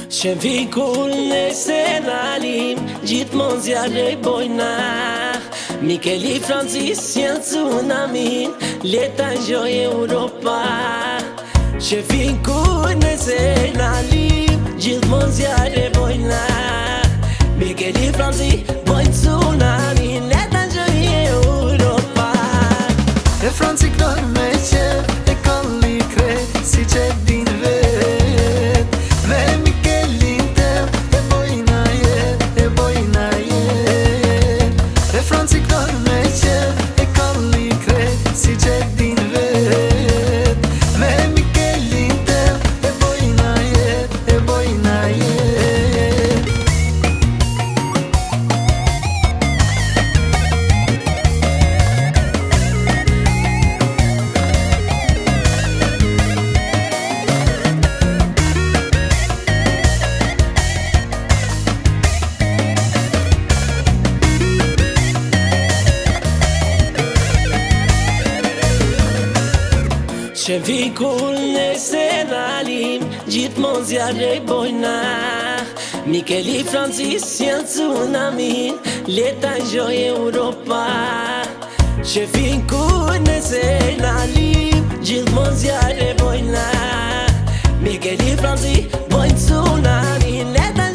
Shefi kull nëse nalim, gjithmon zjarë e bojna. Mikeli Francis janë tsunamin, leta njoj Europa. Shefi kull nëse nalim, gjithmon zjarë e bojna. Mikeli Francis bojnë tsunamin, leta njoj Europa. E Franci knoj me qef, e kalli krejt, si që din vet. Me Mikelin tem, e bojna jet, e bojna jet. E Franci knoj me qef, e kalli krejt, si që din vet. Me Mikelin tem, e bojna jet, e bojna jet. Shefi kull nëse nalim, gjithmon zjarë e bojna. Mikeli Francis janë tsunamin, leta njoj Europa. Shefi kull nëse nalim, gjithmon zjarë e bojna. Mikeli Francis bojnë tsunamin, leta